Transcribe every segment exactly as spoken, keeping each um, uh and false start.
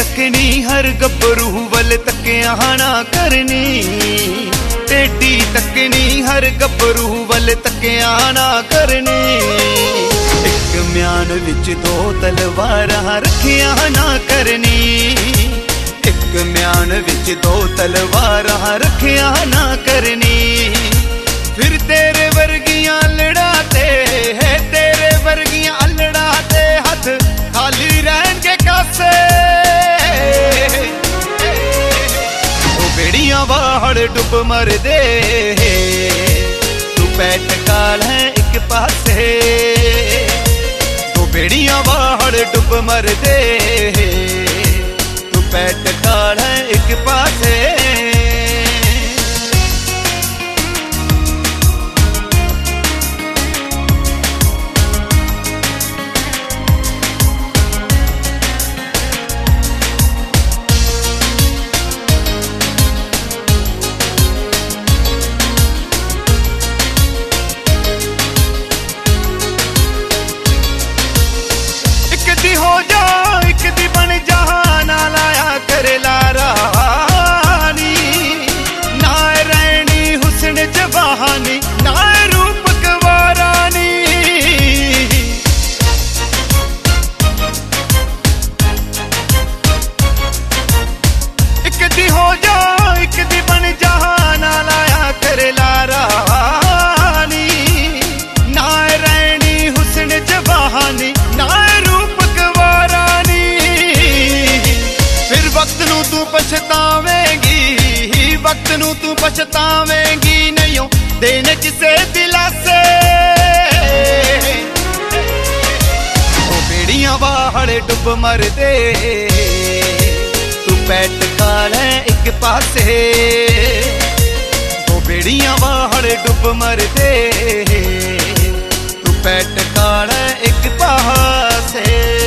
तकनी हर गब्बरू वल तकिया ना करनी, टेढ़ी तकनी हर गब्बरू वल तकिया ना करनी। एक म्यान विच दो तलवारां रखिया ना करनी, एक म्यान विच दो तलवारां रखिया ना करनी। फिर तेरे वर्गियां लड़ाते है, तेरे वर्गियां लड़ाते हथ खाली रहनगे कासे। ओ बेड़ियां बाहर डुब मर दे, तू पैट काल है एक पासे। तो बेड़ियां बाहर डुब मर दे, तू पैट काल है एक पासे। हो जा एक दी बन जहां ना लाया करे लारानी, ना रैनी हुस्न जवानी ना रूप गवारानी। एक दी हो जा एक दी बन जहां ना लाया करे लारानी, ना रैनी हुस्न जवानी ना तू पछतावेंगी, वक्त नू तू पछतावेंगी, नहीं देने किसे दिलासे। ओ बेड़ियां बाहर डुब मर दे, तू पैट काल है एक पासे। ओ बेड़ियां बाहर डुब मर दे, तू पैट काल है एक पासे।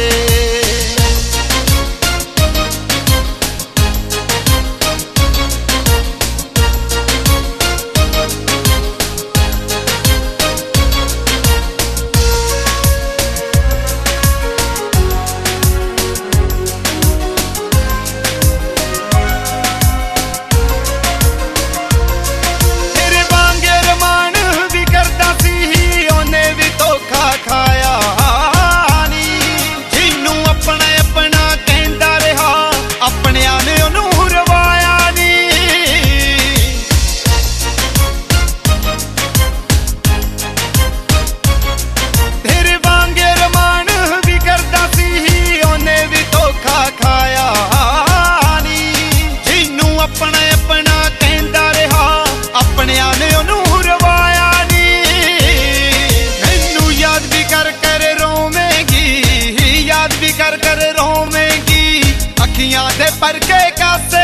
कर कर रोवेंगी अखियां दे पर के कासे।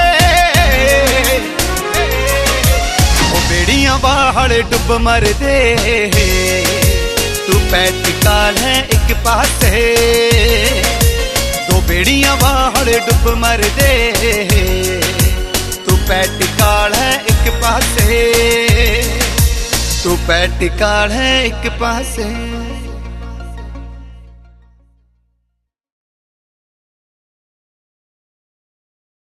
ओ बेड़ियां बाहर डुब मर दे, तू पैट काल है एक पासे। दो बेड़ियां बाहर डुब मर दे, तू पैट काल है एक पासे। तू पैट काल है एक पासे।